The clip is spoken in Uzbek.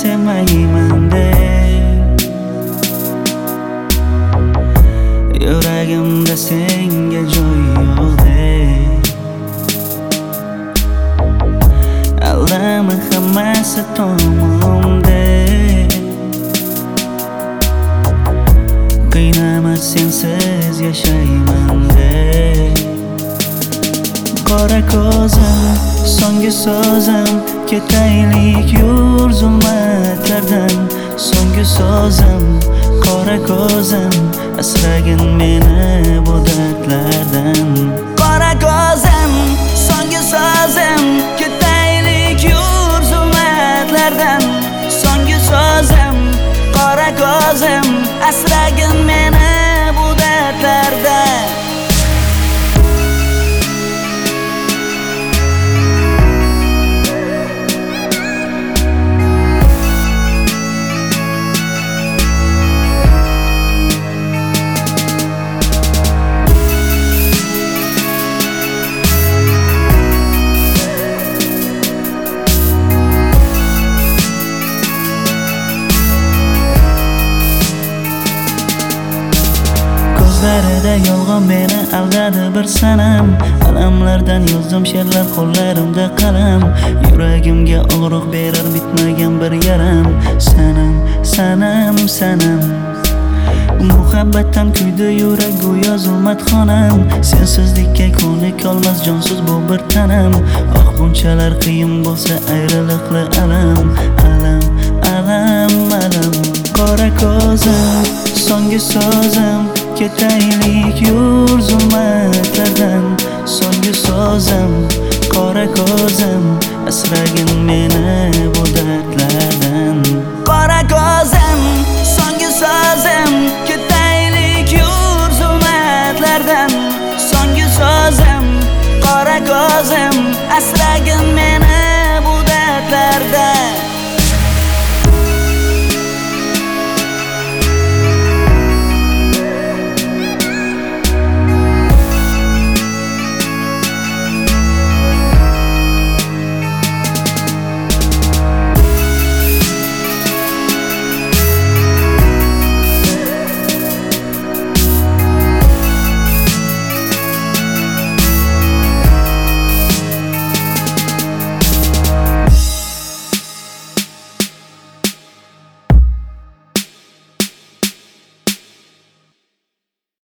sevmayman deb yuragimda senga joy yo'q deb aldama hammasi tamom deb qiynama sensiz yashayman deb qora ko'zim so'nggi so'zim ketaylik yur zulmatlardan so'nggi so'zim qora ko'zim asragin meni bu dardlardan qora ko'zim so'nggi so'zim ketaylik yur zulmatlardan so'nggi so'zim qora ko'zim asragin meni bu dardlardan Ko'zlarida yolg'on meni aldadi bir sanam alamlardan yozdim she'rlar qo'llarimda qalam yuragimga og'riq berar bitmagan bir yaram sanam sanam sanam muhabbatdan kuydi yurak go'yo zulmatxonam sensizlikka ko'nik olmas jonsiz bu bir tanam oh bunchalar qiyin bo'lsa ayriliqli alam alam alam alam qora ko'zim so'nggi so'zim ketaylik yur zulmatlardan so'nggi so'zim qora ko'zim asragin meni bu dardlardan qora ko'zim so'nggi so'zim ketaylik yur zulmatlardan so'nggi so'zim qora ko'zim asragin meni